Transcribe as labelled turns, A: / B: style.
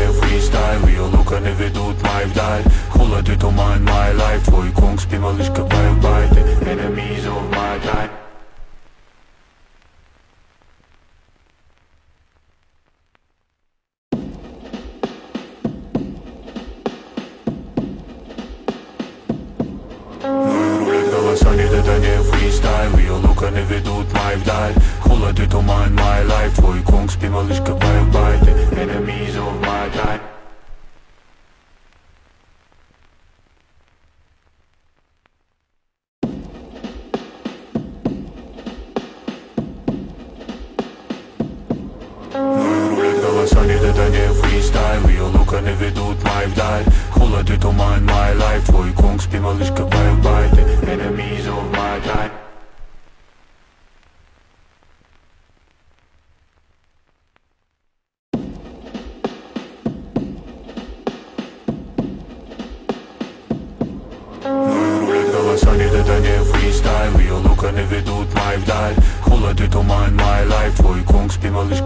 A: фрістайл, і лука не ведуть май вдаль. Холод і туман, my life, твой кунг спі малышка байбайте. Enemies of my time. Голоса не додание фристайл, и лука не ведут май вдаль. Холод и туман, my life, твой кунг спи малышка байбайте. Enemies of my time. Голоса не додание фристайл, и лука не ведут май вдаль. Холод и туман, my life, твой кунг спи малышка байбайте. Enemies of my time. Голоса не додание фристайл, и лука не ведут май вдаль. Холод и туман, my life, твой кунг спи малышка